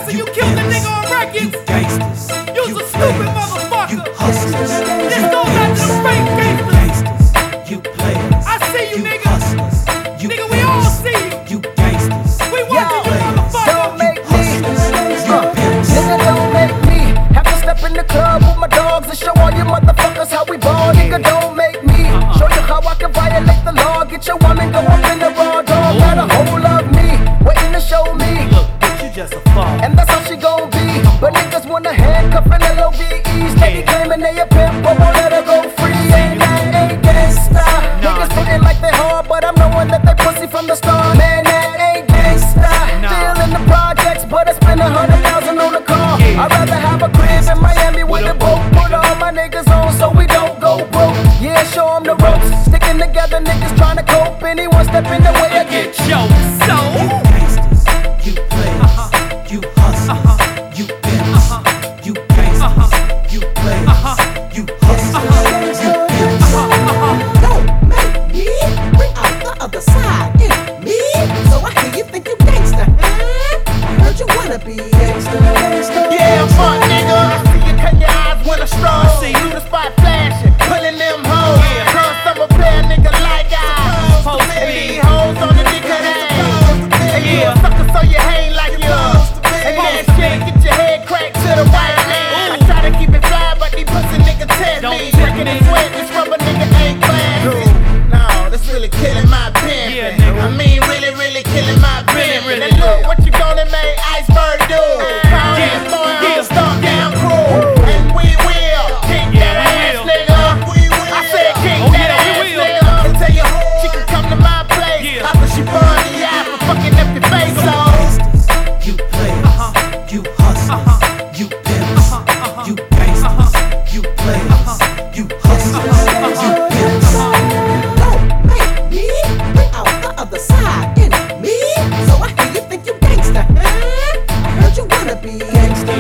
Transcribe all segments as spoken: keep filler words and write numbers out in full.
so you killed the nigga on records. You gangsters. You's a stupid motherfucker. You hustlers. This goes out to the fake gangsters. Gangsters. You players. I see you, You nigga. hustlers. You Nigga, we all see you. You gangsters. We watching you, motherfucker. Don't make me, You uh, pimps. nigga, don't make me have to step in the club with my dogs and show all you motherfuckers how we ball. Nigga, don't make me show you how I can violate the law. Get your woman go up in the raw dog. Got a hold of me, waiting to show me. Look, bitch, you just a fuck. And that's how she gon' be. But niggas wanna handcuff and L O V Es. Steady claiming they a pimp, but won't let her go free. And that ain't gangsta. Niggas putting like they hard, but I'm knowing that they pussy from the start. Man, that ain't gangsta. Still in the projects, but I spend a hundred thousand on a car. I'd rather have a crib in Miami with a boat. Put all my niggas on so we don't go broke. Yeah, show 'em the ropes. Sticking together, niggas trying to cope. Anyone step in the way, I get Get your soul. You gangsters. You players. You hustlers. You pimps. You gangsters. You players. You hustlers. You pimps. Don't make me bring out the other side in me. So I hear you think you gangsta, huh? I heard you wanna be gangsta. Yeah, fuck nigga. I see you cut your eyes when I stroll. I see you the spot flashing, pulling them hoes. Yeah. Cause I'm a player nigga like I. Supposed to And be. these hoes on the nigga ass. And you a Yeah. sucker so you hang like you. And that shit get your head cracked to the white man. I try to keep it fly, but these pussy niggas test Don't me. tip Breaking me. the sweat, this rubber nigga ain't classy. No, that's really killing my pen. Yeah, nigga. I mean, really, really killing my Really, pen. really And look do. what you gonna make Iceberg do. Call Yeah, this boy yeah. on Stomp Down Crew. And we will kick Yeah, that we ass, will. nigga. I said kick Oh, that yeah, we ass, will. nigga. And tell you, she can come to my place. Yeah. After she burn the eye for fucking up your face off. Gangsters. You players. You hustlers. You pimps. You gangsters. You players. You hustlers. You pimps. Don't make me bring out the other side in me. So I hear you think you gangsta, huh? I heard you wanna be gangsta.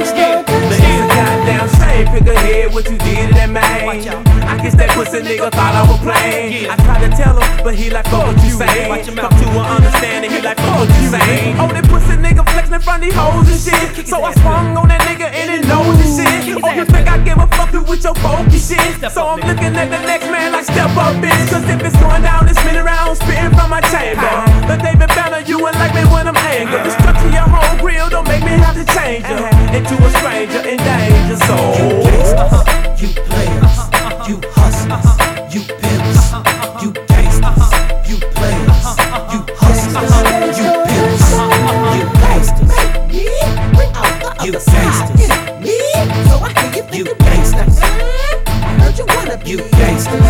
The easy goddamn shame, figure head what you did to that man. I guess that pussy nigga thought I was playing. I tried to tell him, but he like, fuck what you saying. Watch your Come mouth. to an understanding, he like, fuck what you saying. Oh, that pussy nigga flexing in front of these hoes and shit. So I swung on that nigga and it knows and shit. Oh, you think I give a fuck with your funky shit? So I'm looking at the next man like, step up, bitch. Cause if it's going down, it's spinning around, spitting from my chamber. The David Banner, you ain't like me when I'm angry. The structure your whole grill don't make me have to change her into a stranger in danger. So You players, you hustlers, you pimps, you gangsters, you players, you hustlers, you pimps, you gangsters, Make me bring out the You other side gangsters. in me. So I hear you think You you gangsta, gangsters. huh? I heard you wanna be you gangsters,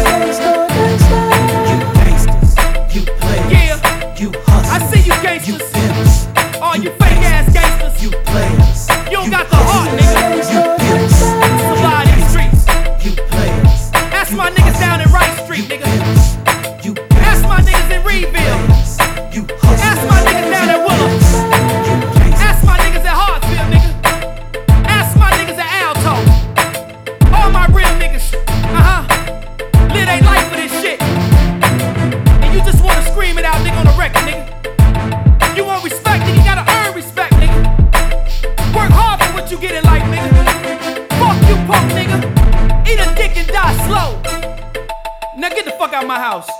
you gangsters, you players, Yeah. you I hustlers, see you you gangsters. pimps, All you fake ass gangsters. you players, You don't got the heart, nigga. you pimps, Survive these streets. you players, Ask my niggas down in Wright Street, nigga. you Ask my niggas in Reedville. you Ask my niggas down at Willem. you gangsters, Ask my niggas at Hartsfield, nigga. Ask my niggas at Alto. All my real niggas. Uh-huh. Live they life for this shit. And you just wanna scream it out, nigga, on the record, nigga. You want respect, nigga, you gotta earn respect, nigga. Work hard for what you get in life, nigga. Fuck you, punk nigga. Eat a dick and die slow. Now get the fuck out of my house.